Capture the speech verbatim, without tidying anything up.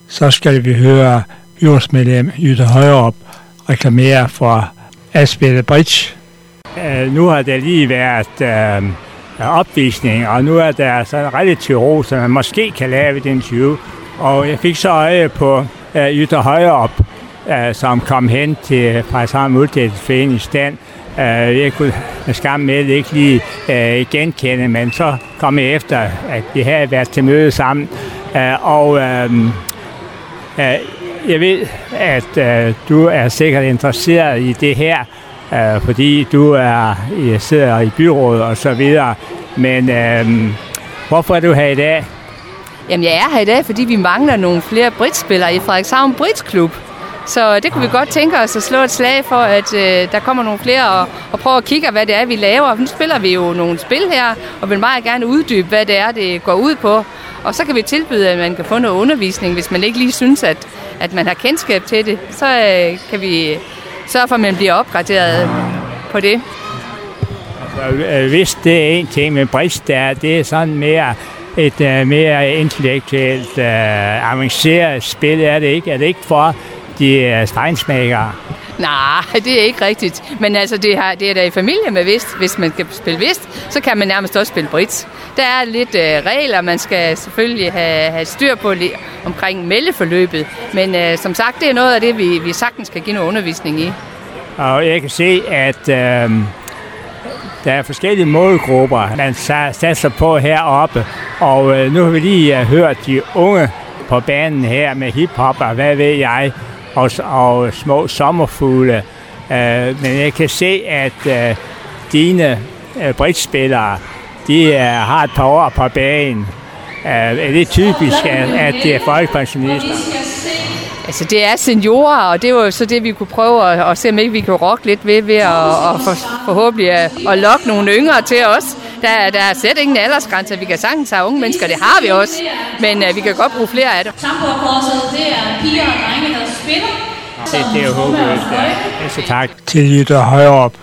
så skal vi høre byrådsmedlem Jytte Højrup reklamere for at spille bridge. Uh, nu har der lige været uh, opvisning, og nu er der sådan relativt ro, så man måske kan lave et interview. Og jeg fik så øje på uh, Jytte Højrup, uh, som kom hen til Frederikshavn Multietnisk i stand. Uh, jeg kunne med skam med ikke lige uh, genkende, men så kom jeg efter, at vi havde været til møde sammen. Uh, og uh, uh, jeg ved, at uh, du er sikkert interesseret i det her, uh, fordi du er I sidder i byrådet og så videre. Men uh, hvorfor er du her i dag? Jamen, jeg er her i dag, fordi vi mangler nogle flere bridgespillere i Frederikshavn Bridgeklub. Så det kunne vi godt tænke os at slå et slag for, at øh, der kommer nogle flere og, og prøve at kigge, hvad det er, vi laver. Nu spiller vi jo nogle spil her, og vil meget gerne uddybe, hvad det er, det går ud på. Og så kan vi tilbyde, at man kan få noget undervisning, hvis man ikke lige synes, at, at man har kendskab til det. Så øh, kan vi sørge for, at man bliver opgraderet på det. Altså, hvis det er en ting med bridge, der, det er sådan mere et uh, mere intellektuelt uh, avanceret spil, er det ikke? Er det ikke for de uh, stregnsmækkere? Nej, det er ikke rigtigt. Men altså, det, har, det er da i familie med Whist. Hvis man skal spille Whist, så kan man nærmest også spille bridge. Der er lidt uh, regler, man skal selvfølgelig have, have styr på omkring meldeforløbet. Men uh, som sagt, det er noget af det, vi, vi sagtens kan give noget undervisning i. Og jeg kan se, at uh, der er forskellige målgrupper, man satser på heroppe. Og uh, nu har vi lige uh, hørt de unge på banen her med hiphop og hvad ved jeg, og, og små sommerfugle. Uh, men jeg kan se, at uh, dine uh, bridgespillere, de uh, har et par år på banen. Uh, er det typisk, at, at det er folkepensionister? Altså, det er seniorer, og det var jo så det, vi kunne prøve at, at se, om ikke vi kan rokke lidt ved, ved at, at for, forhåbentlig at, at lokke nogle yngre til os. Der, der er slet ingen aldersgrænser. Vi kan sagtens have unge mennesker, det har vi også, men uh, vi kan godt bruge flere af dem. Tamburkorset, det er piger og drenge, der spiller. Det, det er jo håbløst. Ja. Så tak til Jytte Højrup.